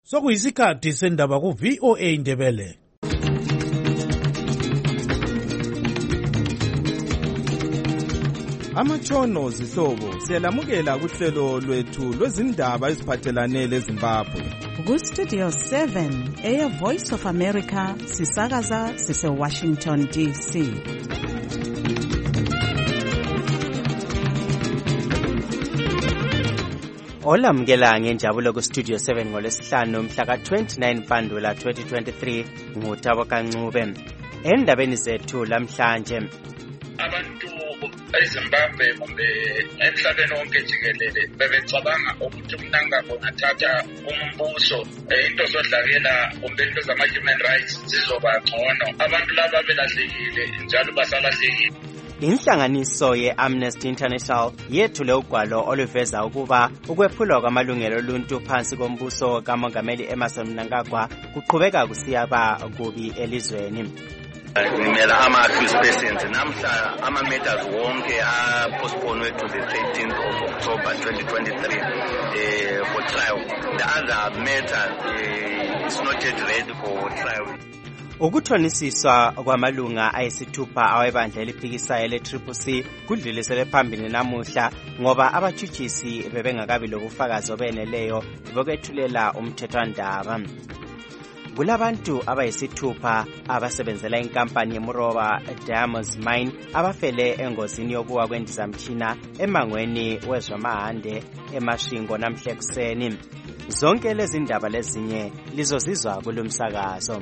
Sokuyisikhathi sendaba ku VOA Indebele. Amatshono zihlobo siyalamukela kuhlelo lwethu lwezindaba eziphathelane leZimbabwe. Ku Studio 7 Air Voice of America sisakaza sise Washington DC. Olamukela ngenjabulo ku Studio 7 ngolesihlanu mhla ka-29 Mpandula 2023 nguThabo Kancube. Endabeni zethu lamhlanje, abantu eZimbabwe kumbe emhlabeni wonke jikelele bebecabanga ukuthi umnangagwa ungathatha umbuso, into zodlakela kumbe into zama-human rights zizoba ngcono. Abantu laba belahlekile njalo basalahlekile. Inhlanganiso ye-Amnesty International yethule ugwalo oluveza ukuba ukwephulwa kwamalungelo oluntu phansi kombuso kaMongameli Emmerson Mnangagwa kuqhubeka kusiyaba kubi elizweni. Ngimela ama-accused persons namhla ama-matters wonke postponed to the 13th of October 2023 for trial. The other matter is not yet ready for trial. Ukuthonisiswa kwamalunga ayisithupha awebandla eliphikisayo le-CCC kudluliselwe phambili namuhla ngoba abatshutshisi bebengakabi lobufakazi obeneleyo bokwethulela umthethwandaba. Kulabantu abayisithupha abasebenzela inkampani yeMuroba Diamonds Mine abafele engozini yokuwa kwendizamtshina emangweni wezwamahande eMashingo namhla ekuseni. Zonke lezi ndaba lezinye lizozizwa kulumsakazo.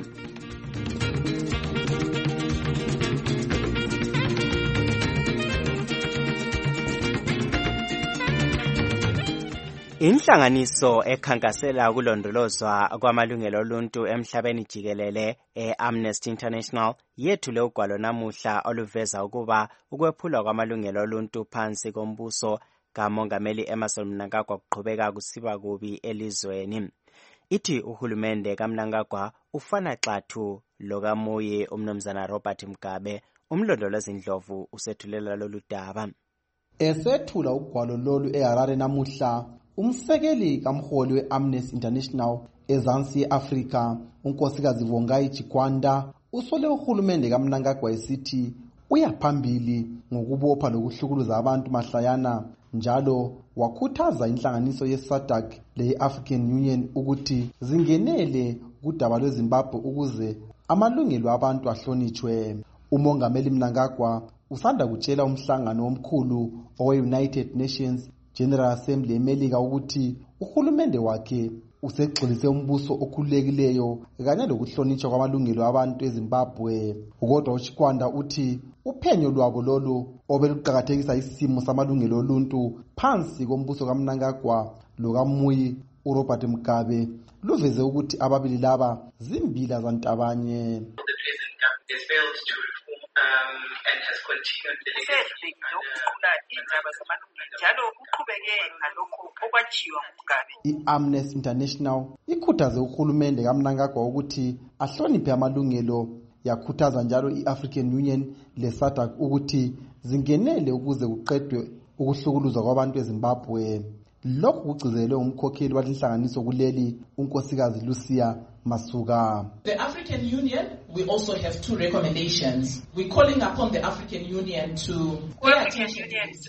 Inhlanganiso ekhankasela ukulondolozwa kwamalungelo oluntu emhlabeni jikelele e-Amnesty International yethule ugwalo namuhla oluveza ukuba ukwephulwa kwamalungelo oluntu phansi kombuso kaMongameli Emmerson Mnangagwa kuqhubeka kusiba kubi elizweni. Ithi uhulumende kaMnangagwa ufana xathu lokamuyi umnumzana Robert Mugabe. Umlondolozi Ndlovu usethulela lolu daba. Esethula ugwalo lolu eHarare namuhla, umsekeli kamholi we-Amnesty International ezansi ye-Afrika, unkosikazi Vongai Chikwanda, usole uhulumende kaMnangagwa esithi uyaphambili ngokubopha lokuhlukuluza abantu mahlayana, njalo wakhuthaza inhlanganiso ye-SADC le-African Union ukuthi zingenele kudaba lweZimbabwe ukuze amalungelo abantu ahlonitshwe. Umongameli Mnangagwa usanda kutshela umhlangano omkhulu owe-United Nations General Assembly eMelika ukuthi uhulumende wakhe usegxilise umbuso okhululekileyo kanye lokuhlonitshwa kwamalungelo abantu eZimbabwe. Kodwa uChikwanda uthi uphenyo lwabo lolu obeluqhakathekisa isimo samalungelo oluntu phansi kombuso kaMnangagwa lokamuyi uRobert Mugabe luveze ukuthi ababili laba zimbila zantabanye. And has continued I-Amnesty International ikhuthaze uhulumende kaMnangagwa ukuthi ahloniphe amalungelo, yakhuthaza njalo i-African Union le-SADC ukuthi zingenele ukuze kuqedwe ukuhlukuluzwa kwabantu eZimbabwe. Lokhu kugcizelwe umkhokheli walinhlanganiso kuleli, unkosikazi Lucia Masuka. The African Union, we also have two recommendations. We're calling upon the African Union to pay attention to this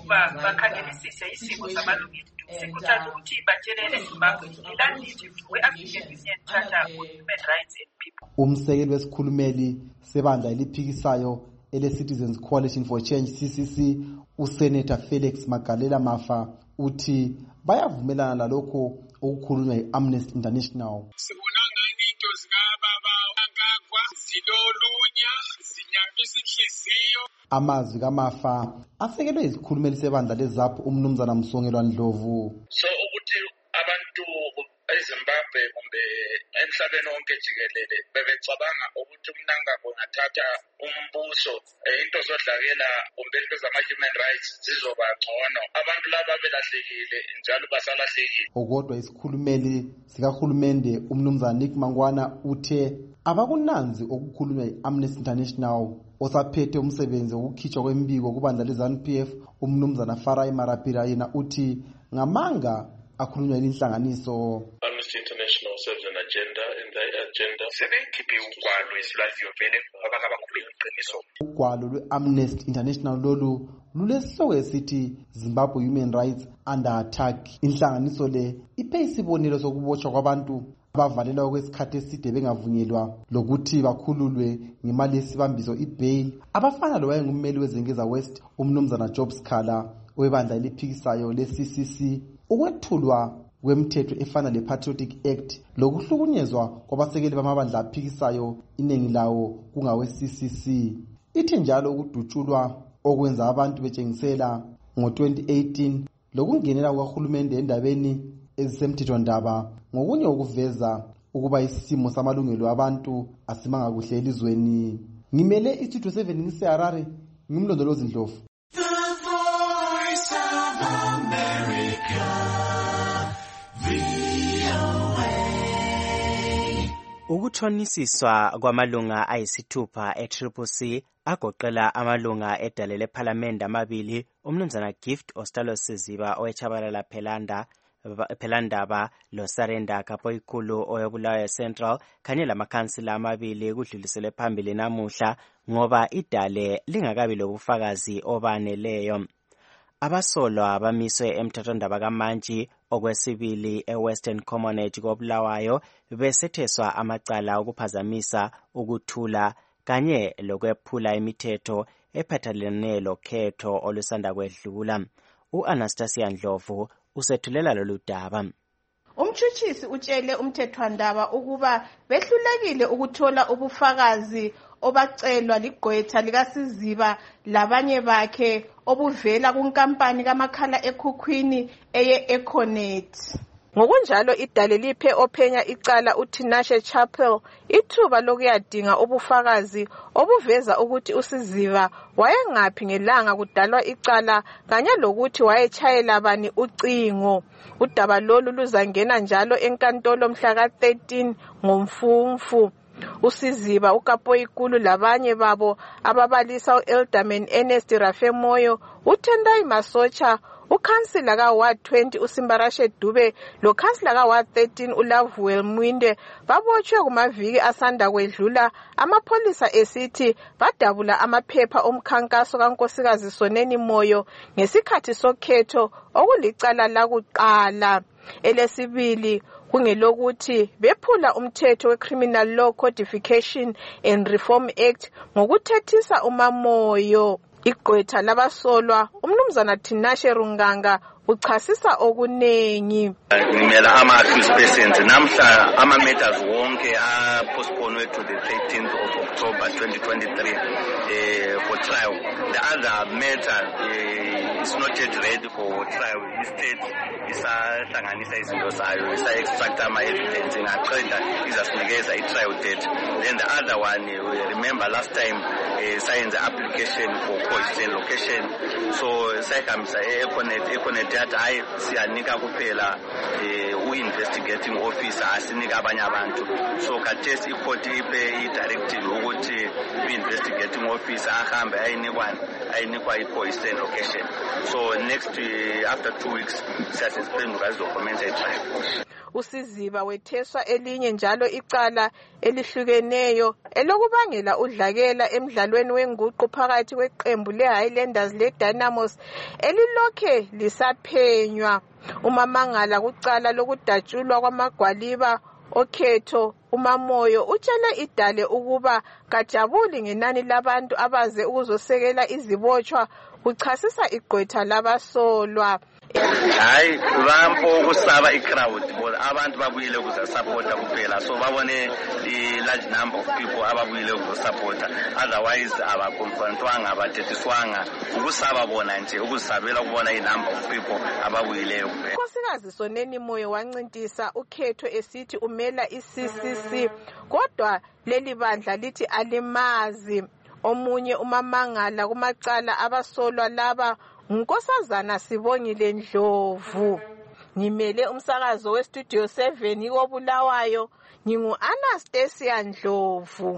Umsekeli wesikhulumeli sebandla eliphikisayo ele-Citizens Coalition for Change CCC, uSenator Felix Magalela Mafa, uthi bayavumelana lalokho okukhulunywa yi-Amnesty International. Sibonanga into zikababa Mnangagwa zilolunya zinyambisa inhliziyo. Amazwi kaMafa asekelwe isikhulumeli sebandla leZAPHU umnumzana Msongelwa Ndlovu. So ukuthi abantu eZimbabwe kumbe emhlabeni wonke jikelele bebecabanga ukuthi umnangagwa ungathatha umbuso, into zodlakela kumbe into zama-human rights zizoba ngcono. Abantu laba belahlekile njalo basalahlekile. Kodwa isikhulumeli sikahulumende umnumzana Nick Mangwana uthe abakunanzi okukhulunywa yi-Amnesty International. Osaphethe umsebenzi wokukhitshwa kwembiko kubandla leZANU-PF umnumzana Farai Marapira yena uthi ngamanga akhulunywa yinhlanganiso. Amnesty International serves an agenda, and that agenda sebekhiphe ugwalo esilwaziyo vele abakhuluma iqiniso. Ugwalo lwe-Amnesty International lolu lulesihloko esithi Zimbabwe Human Rights Under Attack. Inhlanganiso le iphe isibonelo sokubotshwa kwabantu abavalelwa kwesikhathi eside bengavunyelwa lokuthi bakhululwe ngemali yesibambiso i-bail, abafana lo wayengummeli wezengeza West umnumzana Job Scala webandla eliphikisayo le-CCC, ukwethulwa kwemthetho efana le-Patriotic Act lokuhlukunyezwa kwabasekeli bamabandla aphikisayo iningi lawo kungawe-CCC. Ithi njalo ukudutshulwa okwenza abantu betshengisela ngo-2018 lokungenela kukahulumende endabeni ezisemthethwandaba ngokunye ukuveza ukuba isimo samalungelo abantu asimanga kuhle elizweni. Ngimele istudio 7 ngiseHarare, ngimlondolozi Ndlovu. Ukuthonisiswa kwamalunga ayisithupha e-CCC agoqela amalunga edale lephalamende amabili, umnumzana Gift Ostalo Siziba owechabalala Phelandaba loSarenda Kapoyikulu oyobulawayo Central kanye lamakhansila amabili kudluliselwe phambili namuhla ngoba idale lingakabi lobufakazi obaneleyo. Abasolwa bamiswe emthethwandaba kaMantshi okwesibili eWestern Commonwealth kobulawayo besetheswa amacala okuphazamisa ukuthula kanye lokwephula imithetho ephathelene lokhetho olusanda kwedlula. U-Anastasia Ndlovu usethulela lolu daba. Umtshutshisi utshele umthethwandaba ukuba behlulekile ukuthola ubufakazi obacelwa ligqwetha likaSiziba labanye bakhe obuvela kunkampani kamakhala ekhukhwini eye-Econet. Ngokunjalo idale liphe ophenya icala uTinashe Chapel ithuba lokuyadinga ubufakazi obuveza ukuthi uSiziba wayengaphi ngelanga kudalwa icala kanye lokuthi wayetshayela bani ucingo. Udaba lolu luzangena njalo enkantolo mhla ka-13 ngoMfumfu. uSiziba uKapoyikulu labanye babo ababalisa uElderman Ernest Rafemoyo, uTendai Masocha, ukhansila kaWard 20 uSimbarashe Dube lokhansila kaWard 13 uLavuel Mwinde babotshwe kumaviki asanda kwedlula amapolisa esithi badabula amaphepha omkhankaso kaNkosikazi Soneni Moyo ngesikhathi sokhetho okulicala lakuqala. Elesibili kungelokuthi bephula umthetho weCriminal Law Codification and Reform Act ngokuthethisa uMamoyo. Igqwetha labasolwa umnumzana Tinashe Runganga uchasisa okunengi. Ngimela ama-accused persons namhla ama-matters wonke postponed to the 13th of October 2023 for trial. The other matter is not yet ready for trial. Instead isahlanganisa izinto zayo, isa-extract ama-evidence ingaqeda izasinikeza i-trial date. Then the other one, we remember last time signed the application for coexistence location. So sayihambisa e-Econet yathi hayi siyanika kuphela u-investigating officer asinika abanye abantu. So khathesi icourt ipe i-directive ukuthi u-investigating officer ahambe ayinikwa i-coexistence location. So next after 2 weeks siyasuspend ukazizokhomenza i-trial. uSiziba wetheswa elinye njalo icala elihlukeneyo elokubangela udlakela emidlalweni wenguqu phakathi kweqembu leHighlanders leDynamos elilokhe lisaphenywa. UMamangala kucala lokudatshulwa kwamagwaliba okhetho uMamoyo utshele idale ukuba kajabuli ngenani labantu abaze ukuzosekela izibotshwa uchasisa igqwetha labasolwa. Hayi bampo ukusaba i-crowd because abantu babuyile ukuzasupporta kuphela, so babone i-large number of people ababuyile ukuzasupporta, otherwise abakonfrontwanga abathethiswanga, ukusaba bona nje ukusabela ukubona i-number of people ababuyileyo. Nkosikazi Soneni Moyo wancintisa ukhetho esithi umela i-CCC kodwa leli bandla lithi alimazi. Omunye uMamangala kumacala abasolwa laba Nkosazana Sibongile Ndlovu. Ngimele umsakazo weStudio 7 kobulawayo, ngingu-Anastasia Ndlovu.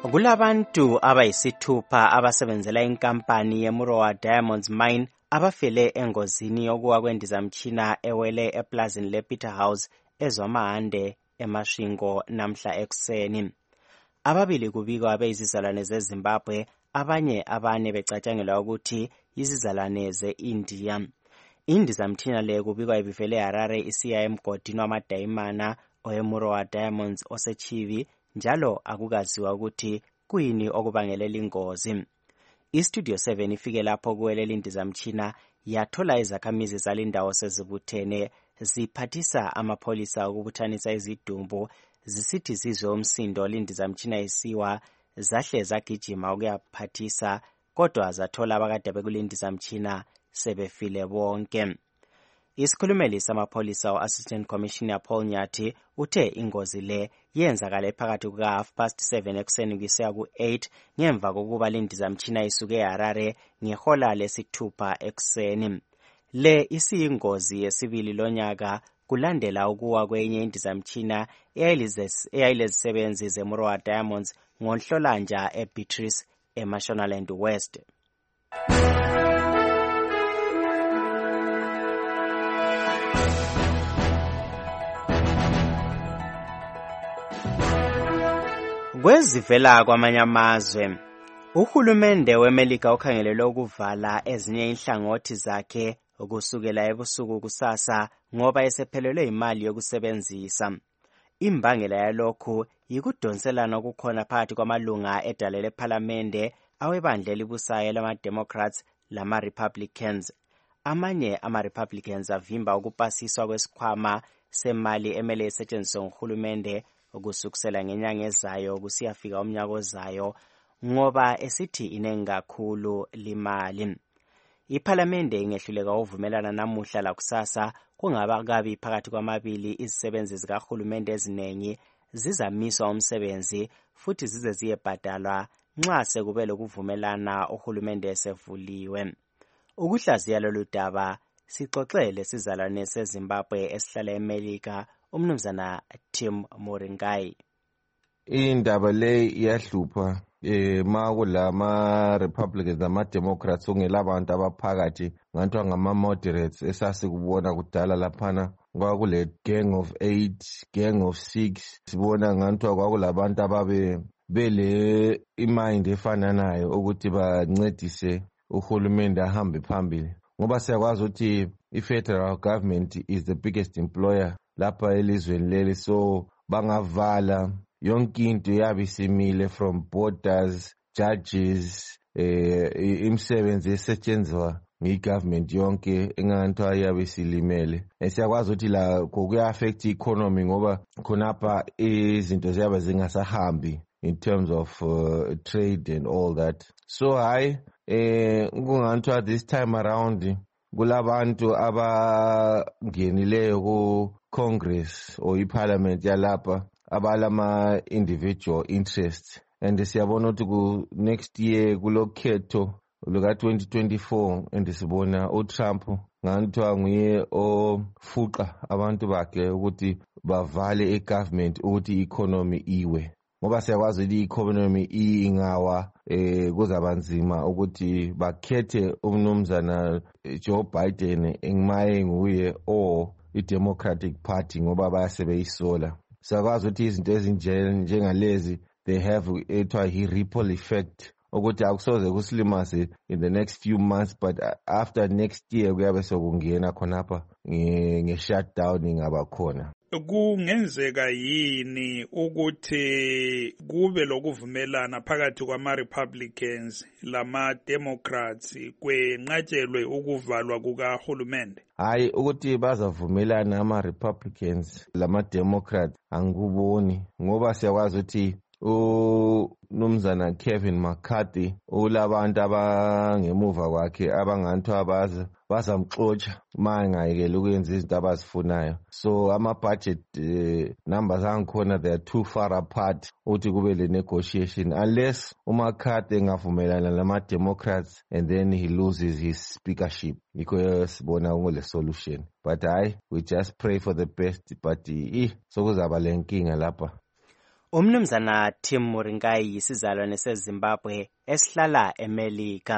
Kulabantu abayisithupha abasebenzela inkampani yeMurowa Diamonds Mine abafele engozini yokuwa kwendizamtshina ewele eplazini lePeterhouse eZwamahande eMasvingo namhla ekuseni. Ababili kubikwa beyizizalwane zeZimbabwe, abanye abane becatshangelwa ukuthi yizizalwane ze-India. Indizamtshina le kubikwa ibivele eHarare isiya emgodini wamadayimana oweMurowa Diamonds oseChivi, njalo akukaziwa ukuthi kuyini okubangelela ingozi. IStudio 7 ifike lapho kuwelela indizamtshina yathola izakhamizi zalindawo sezibuthene ziphathisa amapholisa ukubuthanisa izidumbu zisithi zizwe umsindo lindizamtshina isiwa zahle zagijima ukuyaphathisa, kodwa zathola abakade bekulindizamtshina sebefile bonke. Isikhulumeli samapholisa u-Assistant Commissioner Paul Nyathi uthe ingozi le yenzakale phakathi kuka 7:30 ekuseni kusiya ku-8 ngemva kokuba lindizamtshina isuke eHarare ngehola lesithupha ekuseni. Le isiyingozi yesibili lonyaka kulandela ukuwa kwenye indizamtshina eyayilezisebenzi zeMurowa Diamonds ngoNhlolanja eBeatrice eMashonaland West. Kwezivela kwamanye amazwe, uhulumende weMelika ukhangelelwe ukuvala ezinye inhlangothi zakhe kusukela ebusuku kusasa ngoba esephelelwe imali yokusebenzisa. Imbangela yalokhu yikudonselana okukhona phakathi kwamalunga edale lephalamende awebandla elibusayo lama-Democrats lama-Republicans. Amanye ama-Republicans avimba ukupasiswa kwesikhwama semali emele isetshenziswe nguhulumende ukusukusela ngenyanga ezayo kusiyafika umnyaka ozayo ngoba esithi inengi kakhulu limali. Iphalamende ingehluleka uvumelana namuhla lakusasa kungaba kabi phakathi kwamabili izisebenzi zikahulumende ezinengi zizamiswa umsebenzi futhi zize ziyebhadalwa nxa sekube lokuvumelana uhulumende esevuliwe. Ukuhlaziya lolu daba sixoxele sizalwane seZimbabwe esihlala eMelika umnumzana Tim Moringai. Indaba le iyahlupha makulama-Republicans nama-Democrats ungelabantu abaphakathi ngathi ngama-moderates esasikubona kudala laphana kwakule gang of 8, gang of 6. Sibona ngathi kwakulabantu ababe bele imind efananayo ukuthi bancedise uhulumende ahambe phambili, ngoba siyakwazi ukuthi i-federal government is the biggest employer lapha elizweni leli, so bangavala yonke into yabe isimile from borders, judges, imisebenzi esetshenzwa ngi-government yonke enganthwa yabe isilimele. Siyakwazi ukuthi la kuya-affect i-economy ngoba khonapha izinto ziyaba zingasahambi in terms of trade and all that. So hayi kunganthwa this time around kulabantu abangenileyo ku-Congress or i-Parliament yalapha abalama-individual interests, and siyabona ukuthi ku-next year kulokhetho luka-2024 and sibona uTrump nganthiwa nguye ofuqa abantu bakhe ukuthi bavale i-government ukuthi i-economy iwe, ngoba siyakwazi ukuthi i-economy ingawa kuzaba nzima ukuthi bakhethe umnumzana Joe Biden engimaye nguye or i-Democratic Party ngoba bayasebeyisola. Siyakwazi ukuthi izinto ezinjengalezi they have a ripple effect ukuthi akusoze kusilimaze in the next few months, but after next year kuyabe sokungena khonapha nge-shutdown ingaba khona. Kungenzeka yini ukuthi kube lokuvumelana phakathi kwama-Republicans lama-Democrats kwenqatshelwe ukuvalwa kukahulumende? Hayi, ukuthi bazavumelana ama-Republicans lama-Democrats angikuboni, ngoba siyakwazi ukuthi umnumzana Kevin McCarthy ulabantu abangemuva kwakhe abanganthiwa bazamxotsha mangayekela ukwenza izinto abazifunayo. So ama-budget numbers angikhona they are too far apart ukuthi kube le negotiation unless uMcCarthy engavumelana lama-Democrats and then he loses his speakership. Yikho sibona ngole solution, but hayi, we just pray for the best, but sokuzaba le nkinga lapha. Umnumzana Tim Muringai yisizalwane seZimbabwe esihlala eMelika.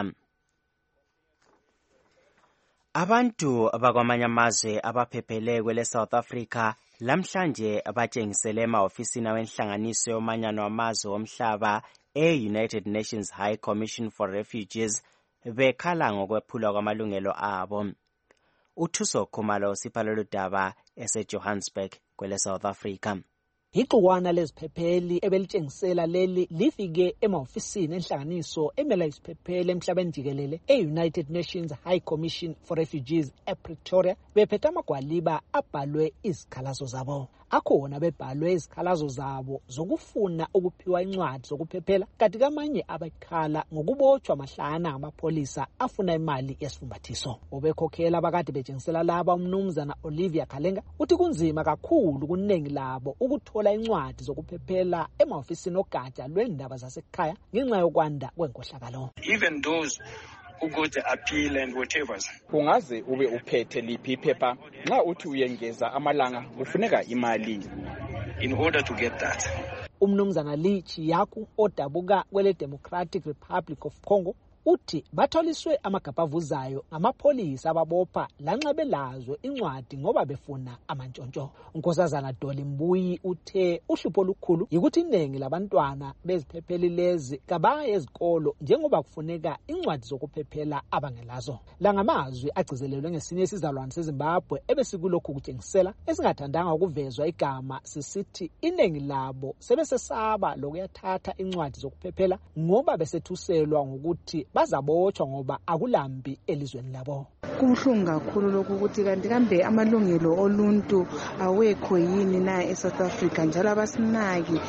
Abantu abakwamanye amazwe abaphephele kwele South Africa lamhlanje abatshengisele emahofisini awenhlanganiso yomanyano wamazwe omhlaba e-United Nations High Commission for Refugees bekhala ngokwephulwa kwamalungelo abo. Uthuso Khumalo sipha lolu daba eseJohannesburg kwele South Africa. Igcikwana leziphepheli ebelitshengisela leli lifike emahofisini enhlanganiso emela iziphepheli emhlabeni jikelele e-United Nations High Commission for Refugees ePretoria bephethe amagwaliba abhalwe izikhalazo zabo. Akhona bebhalwe izikhalazo zabo zokufuna ukuphiwa incwadi zokuphephela kanti kamanye abakhala ngokubotshwa mahlana amapolisa afuna imali yesifumbathiso. Obekhokhela abakade betshengisela laba umnumzana Olivia Kalenga uthi kunzima kakhulu kuningi labo ukuthola incwadi zokuphephela emahofisini ogatsha lwendaba zasekhaya ngenxa yokwanda kwenkohlakalo. Even those who got the appeal and whatever. Ungaze ube uphethe liphi iphepha nxa uthi uyengeza amalanga ufuneka imali in order to get that. Umnumzana Lichi Yaku odabuka kwele Democratic Republic of Congo uthi batholiswe amagabha avuzayo ngamapolisa ababopha lanxa belazo incwadi ngoba befuna amantshontsho. Unkosazana Dolly Mbuyi uthe uhlupho olukhulu yikuthi iningi labantwana beziphepheli lezi kabaye ezikolo njengoba kufuneka incwadi zokuphephela abangelazo. La ngamazwi agcizelelwe ngesinye isizalwane seZimbabwe ebesikulokhu kutshengisela esingathandanga ukuvezwa igama sisithi iningi labo sebesesaba lokuyathatha incwadi zokuphephela ngoba besethuselwa ngokuthi bazabotshwa ngoba akulambi elizweni labo. Kubuhlungu kakhulu lokhu ukuthi kanti kambe amalungelo oluntu awekho yini na eSouth Africa njalo abasinaki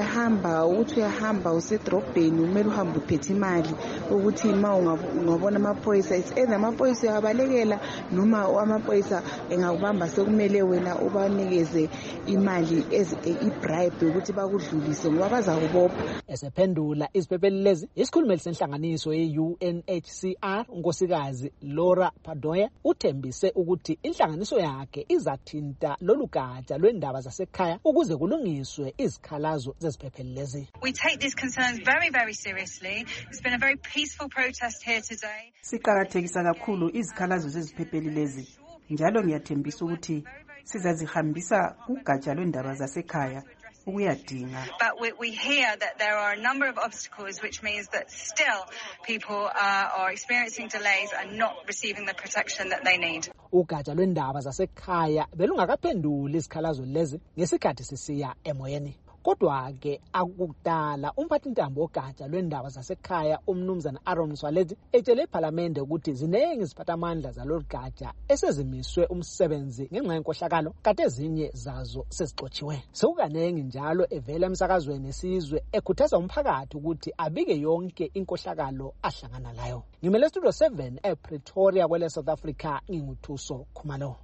uyahamba usedrobheni umele uhambe uphethe imali ukuthi ma ungabona amaphoyisa either amaphoyisa uyabalekela noma amaphoyisa engakubamba sekumele wena ubanikeze imali ibribe ukuthi bakudlulise ngoba bazakubopha. Esephendula iziphepheli lezi isikhulumeli senhlanganiso ye-UNHCR unkosikazi Laura Padoya uthembise ukuthi inhlanganiso yakhe izathinta lolu gatsha lwendaba zasekhaya ukuze kulungiswe izikhalazo zeziphepheli lezi. We take these concerns very, very seriously. It's been a very peaceful protest here today. Siqhakathekisa kakhulu izikhalazo zeziphepheli lezi njalo ngiyathembisa ukuthi sizazihambisa kugatsha lwendaba zasekhaya. But we hear that there are a number of obstacles, which means that still people are experiencing delays and not receiving the protection that they need. Ugatsha lwendaba zasekhaya belungakaphenduli izikhalazo lezi ngesikhathi sisiya emoyeni. Kodwa-ke akudala umphathintambo wogatsha lwendaba zasekhaya umnumzana Aaron Swaleti etshele iphalamende ukuthi ziningi iziphathamandla zalolu gatsha esezimiswe umsebenzi ngenxa yenkohlakalo kade ezinye zazo sezixotshiwe. Sekukaningi njalo evela emsakazweni esizwe ekhuthaza umphakathi ukuthi abike yonke inkohlakalo ahlangana layo. Ngimele Studio 7 ePretoria kwele South Africa nginguthuso Khumalo.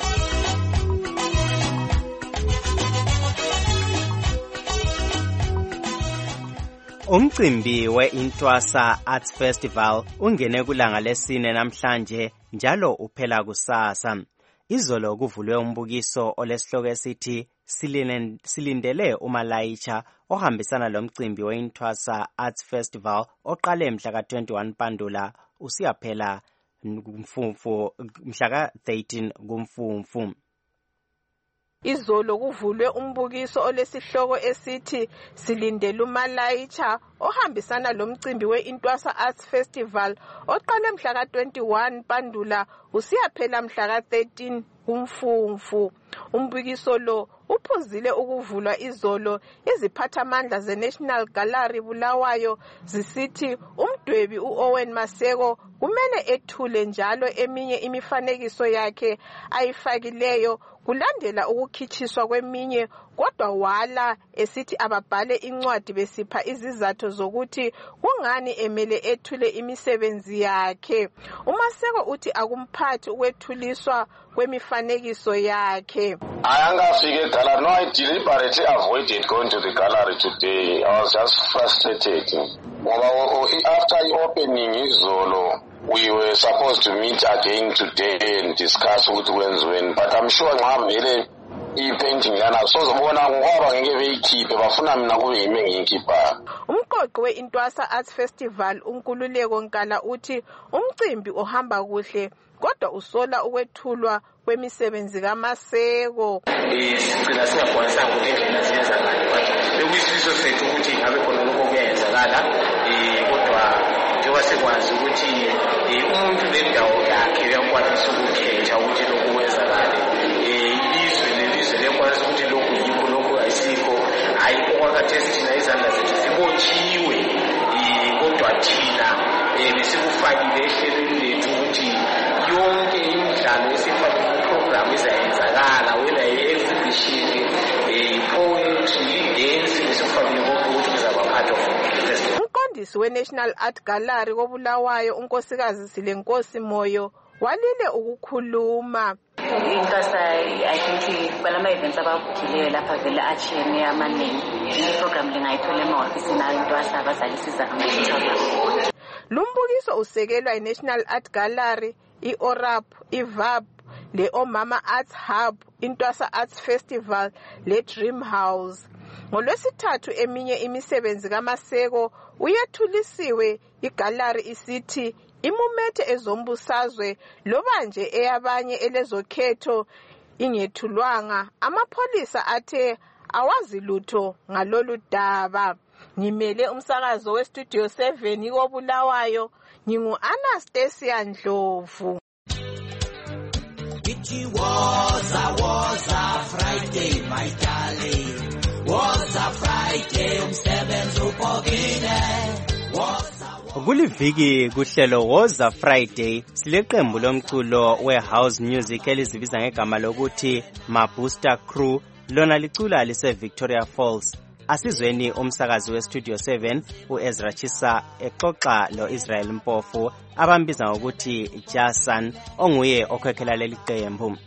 Umcimbi we-Intwasa Arts Festival ungene kulanga lesine namhlanje njalo uphela kusasa. Izolo kuvulwe umbukiso olesihloko esithi silindele uMalaitsha ohambisana lomcimbi we-Intwasa Arts Festival oqale mhla ka-21 Mpandula usiyaphela kumfumfu mhla ka-13 kumfumfu. Izolo kuvulwe umbukiso olesihloko esithi silindele uMalaitsha ohambisana lomcimbi we-Intwasa Arts Festival oqale mhla ka-21 Mpandula usiyaphela mhla ka-13 kumfumfu. Umbukiso lo uphuzile ukuvulwa izolo. Iziphathamandla ze-National Gallery Bulawayo zisithi umdwebi u-Owen Maseko kumele ethule njalo eminye imifanekiso yakhe ayifakileyo kulandela ukukhitshiswa kweminye, kodwa wala esithi ababhale incwadi besipha izizathu zokuthi kungani emele ethule imisebenzi yakhe. uMaseko uthi akumphathi ukwethuliswa kwemifanekiso yakhe. Ayangafike gallery. No, I deliberately avoided going to the gallery today. I was just frustrated. After opening izolo, we were supposed to meet again today and discuss what wins when. But I'm sure i-painting lana sozobona ngoba ngeke beyikhiphe bafuna mina kube yimi engiyikhiphayo. Umqoqi we-Intwasa Arts Festival uNkululeko Nkala uthi umcimbi ohamba kuhle kodwa usola ukwethulwa kwemisebenzi kaMaseko. Sigcina singakwanisanga ukuthi indlela ziyenzakala bekuyisifiso sethu ukuthi ingabe khona lokho kuyenzakala kodwa njengoba sekwazi ukuthi umuntu nendawo yakhe uyakwanisa ukukhetha ukuthi lokho kwenzakale. Ilizwe liyakwazi ukuthi lokho yikho lokho ayisikho ayikho kwakhathesi thina izandla zethu zibotshiwe kodwa thina besikufakile ehlelweni lethu ukuthi yonke imidlalo esifake kuprogram izayenzakala wena i-exhibition i-poetry i-dance besikufakile konke ukuthi kuzaba part of it. Umqondisi we-National Art Gallery koBulawayo unkosikazi Silenkosi Moyo walile ukukhuluma. Intwasa I think balama events abakhileyo lapha vele achiyene amaningi iprogram lingayithola emahofisi nayo Intwasa abazalisiza ngamathutha. Lumbukiso usekelwa i-National Art Gallery, i-ORAP, i-VAP, le-Omama Arts Hub, Intwasa Arts Festival, le-Dream House. NgoLwesithathu eminye imisebenzi kaMaseko uyethulisiwe igallery isithi imumethe ezombusazwe loba nje eyabanye elezokhetho ingethulwanga. Amapholisa athe awazi lutho ngalolu daba. Ngimele umsakazo weStudio 7 koBulawayo, ngingu-Anastasia Ndlovu. It was a Friday, my darling. Was a Friday, umsebenzi upokile. Kuliviki kuhlelo Woza Friday sileqembu lomculo we-house music elizibiza ngegama lokuthi Mabooster Crew lona licula lise Victoria Falls. Asizweni umsakazi weStudio 7 uEzra Chisa exoxa lo-Israel Mpofu abambiza ngokuthi Jason onguye okhekhela leli qembu.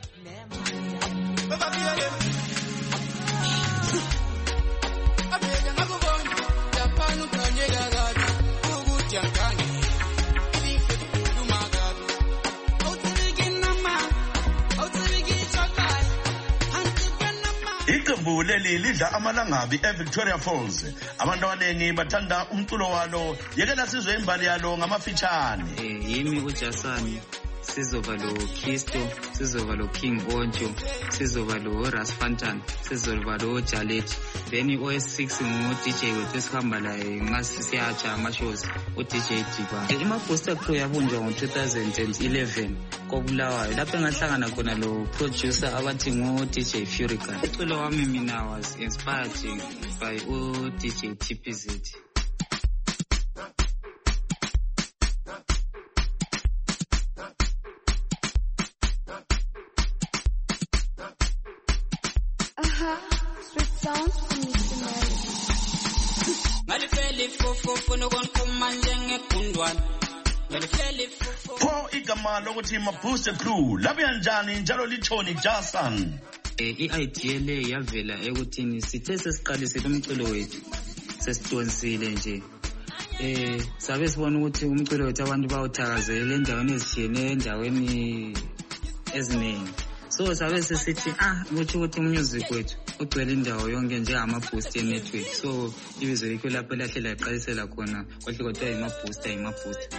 Iqembu leli lidla amalangabi eVictoria Falls. Abantu abaningi bathanda umculo walo. Yekela sizwe imbali yalo ngamafitshane. Yimi uJasani, sizoba lo Kisto, sizoba lo King Onjo, sizoba lo Ras Fantan, sizoba lo Jalet. Then OS6 ngu DJ wethu esihamba laye ngasisiyacha amashows uDJ Diba. Imabooster Crew yabunjwa ngo-2011 koBulawayo lapho engahlangana khona lo producer abathi ngu DJ Furican. Umculo wami mina was inspired by uDJ TPZ. Sweet sounds from Mr. Mary. Pho igama lokuthi Mabooster Crew labuya njani njalo lithoni Jason? I-idea le yavela ekuthini sithe sesiqalisile umculo wethu sesidonsile nje sabe sibona ukuthi umculo wethu abantu bawuthakazelela endaweni ezitshiyeneyo endaweni eziningi. So sabe sesithi ukuthi umusic wethu ugcwele indawo yonke njengamabooster network. So ibizo likho lapho lahlela iqalisela khona kwahle kodwa imabooster.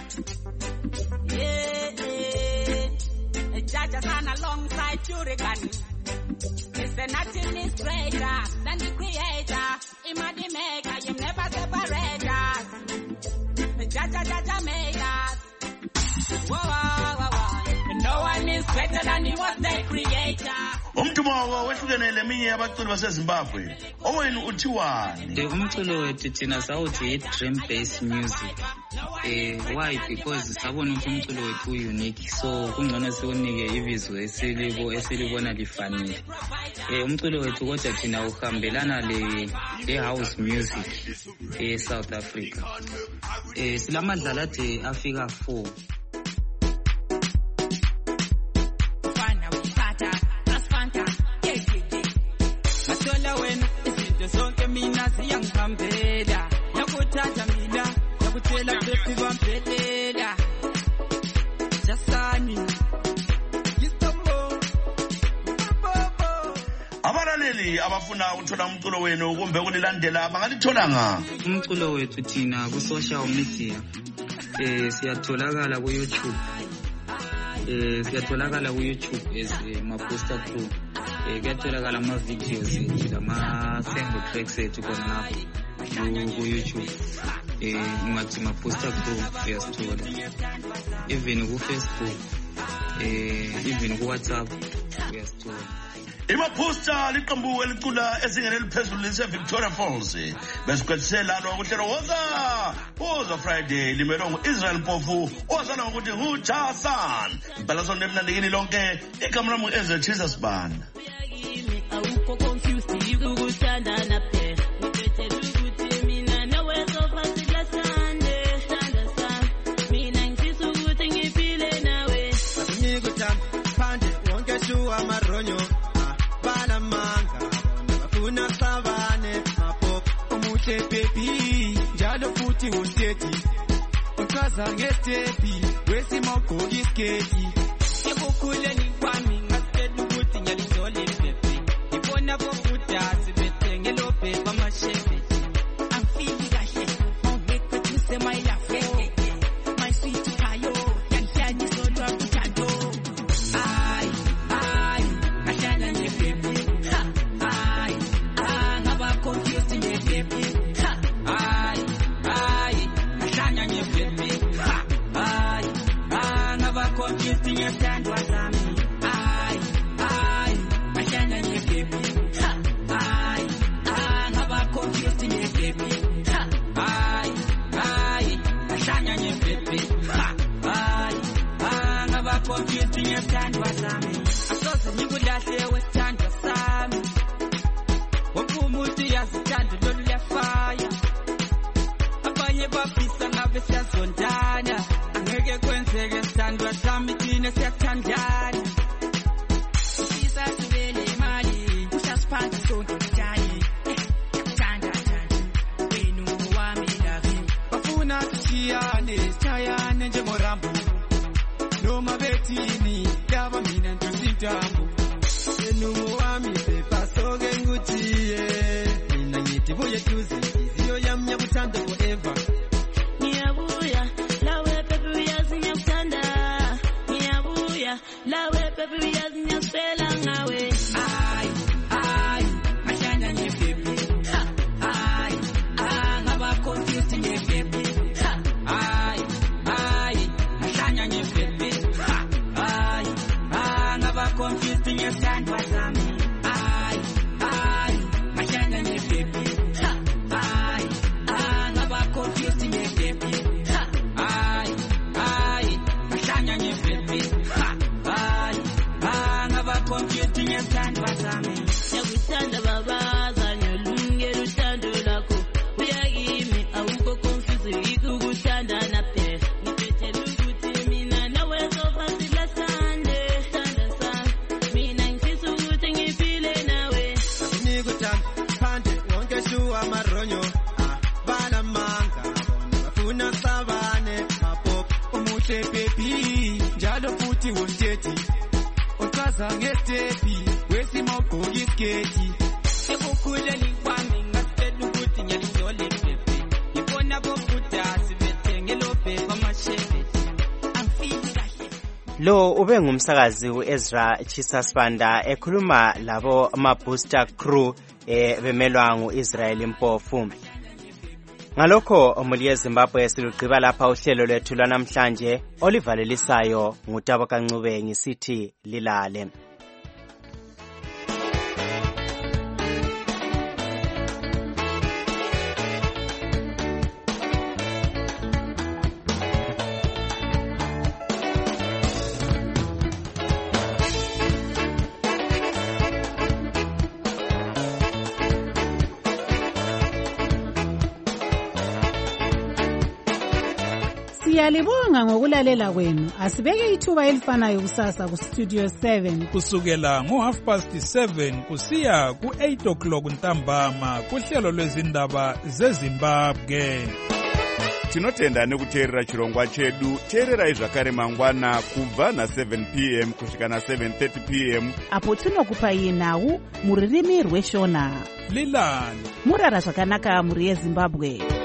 Jaja san alongside Furican. Listen, nothing is greater than the creator. Ima the maker, you never separate us. Jaja made us. Whoa. No one is greater than he was the creator. Umntumawo wehlukene leminye yabaculi baseZimbabwe. Owenu uthiwani? Umculo wethu thina sawuthi dream based music. Why? Because sabona ukuthi umculo wethu unique. So kungcono siwunike ibizo esilibona lifanele. Umculo wethu kodwa thina uhambelana le house music South Africa. Silamadlala ade afika 4. ukuthi abafuna ukuthola umculo wenu kumbe ukulilandela bangalithola nga? Umculo wethu thina ku social media siyatholakala ku YouTube. Siyatholakala ku YouTube as Mabusta Crew. Kuyatholakala ama videos ethu lama sample tracks ethu khona ku YouTube. Ungathi Mabusta Crew uyasithola. Even ku Facebook, even ku WhatsApp uyasithola. Imaphosta liqembu elicula ezingeni eliphezulu lise Victoria Falls besikwetsela lo kuhlelo woza Friday limelo nguIsrael Mpofu ozana ukuthi nguJasan impela nemnandikini lonke igama lami uEzra Sibanda. Awukho confused ukuthanda naphe ngiphethe ukuthi mina nawe sofa silasande stand mina ngifisa ukuthi ngiphile nawe ngikuthanda phande wonke shuwa maronyo bana manga bafuna sabane mapop umuhle baby njalo futhi usteady uchaza ngestepi wesimogqoki isketi ekukhuleni kwami ngasikela ukuthi ngiyalindole baby ibona bokudasi bethenge lo baby amashebe amfili kahle ongeke kuse my love my sweet kayo yanhlanye sodwa kuthando Lo ube ngumsakazi uEzra Sibanda ekhuluma labo Mabusta Crew bemelwa nguIsrael Mpofu. Ngalokho umuli yeZimbabwe silugqiba lapha uhlelo lwethu lwanamhlanje olivalelisayo nguTabo Kancube ngisithi lilale. Siyalibonga ngokulalela kwenu. Asibeke ithuba elifanayo kusasa ku Studio 7 kusukela ngo7:30 kusiya ku8 o'clock ntambama kuhlelo lwezindaba zeZimbabwe. tinotenda nekuteerera chirongwa chedu. Teererai zvakare mangwana kubva na7 p.m. kusvika na7:30 p.m. apo tinokupai nhau mururimi rweshona. Lilani murara zvakanaka muri yeZimbabwe.